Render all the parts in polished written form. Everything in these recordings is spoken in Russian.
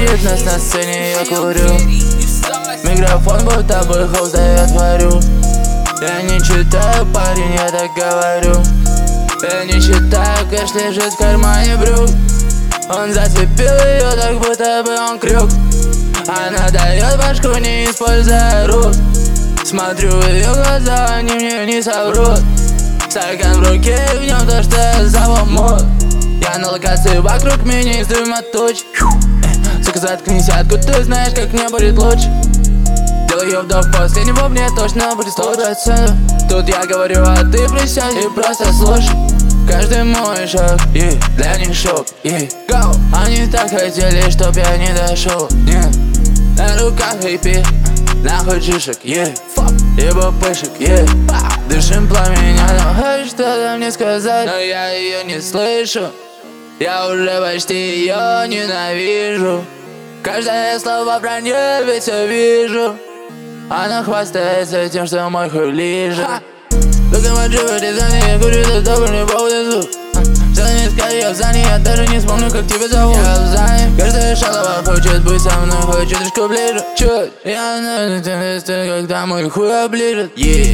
видит нас на сцене, я курю. Микрофон будто бы хост, да я творю. Я не читаю, парень, я так говорю. Я не читаю, кэш лежит в кармане брюк. Он зацепил ее, так будто бы он крюк. Она дает башку, не используя рук. Смотрю в ее глаза, они мне не соврут. Стакан в руке, в нем то, что я заломот. Я на локации, вокруг меня из дыма туч. Сука, заткнись, откуда ты знаешь, как мне будет лучше. Делаю вдох, последнего мне точно будет 100%. Тут я говорю, а ты присядь и просто слушай. Каждый мой шаг, для них шок, go. Они так хотели, чтоб я не дошел, на руках AP, нахуй шишек, fuck, ебо пышек, дышим пламя, она хочет что-то мне сказать, но я ее не слышу. Я уже почти ее ненавижу. Каждое слово про нее ведь я вижу. Она хвастается тем, что мой хуй ближе. Локомотив дизайне, я курю, это добрый поводу звук. Все не скажи, я в зане, я даже не вспомню, как тебя зовут. Я в зане, каждая шалова хочет быть со мной, хочет чуточку ближе. Чуть, я знаю, когда мой хуй оближет.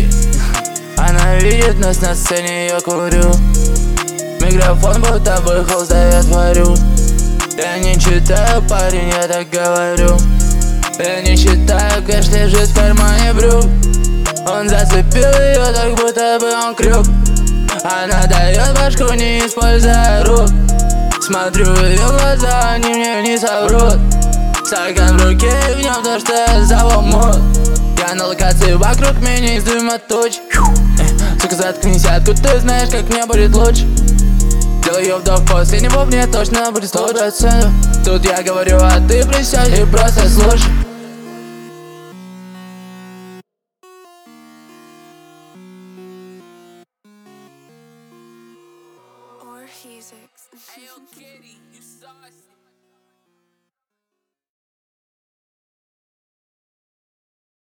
Она видит нас на сцене, я курю. Микрофон будто бы хост, да я творю. Я не читаю, парень, я так говорю. Я не читаю, кэш лежит в кармане брюк. Он зацепил ее, так будто бы он крюк. Она дает башку, не используя рук. Смотрю в ее глаза, они мне не соврут. Стакан в руке, в нем то, что я заломот. Я на локации, вокруг меня из дыма туч. Сука, заткнись, откуда ты знаешь, как мне будет лучше. Делаю вдох, последнего мне точно будет 100%. Тут я говорю, а ты присядь и просто слушай. Or he's ex. Ayo, Kitty, you saw